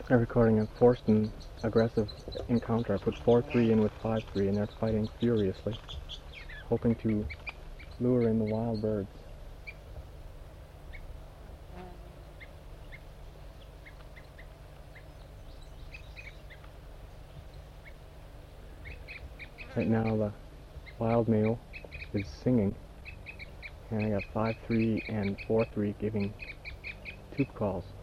I'm recording a forced and aggressive encounter. I put 4-3 in with 5-3, and they're fighting furiously, hoping to lure in the wild birds. Right now the wild male is singing, and I got 5-3 and 4-3 giving tube calls.